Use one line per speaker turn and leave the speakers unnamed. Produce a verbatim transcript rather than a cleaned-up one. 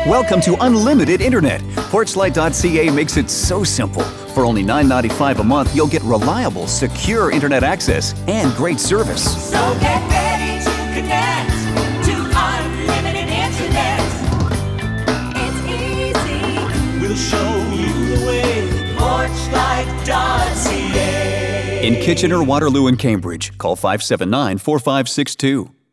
Welcome to unlimited internet. Porchlight dot c a makes it so simple. For only nine ninety-five a month, you'll get reliable, secure internet access and great service.
So get ready to connect to unlimited internet. It's easy.
We'll show you the way.
Porchlight dot c a.
In Kitchener, Waterloo, and Cambridge, call five seven nine, four five six two.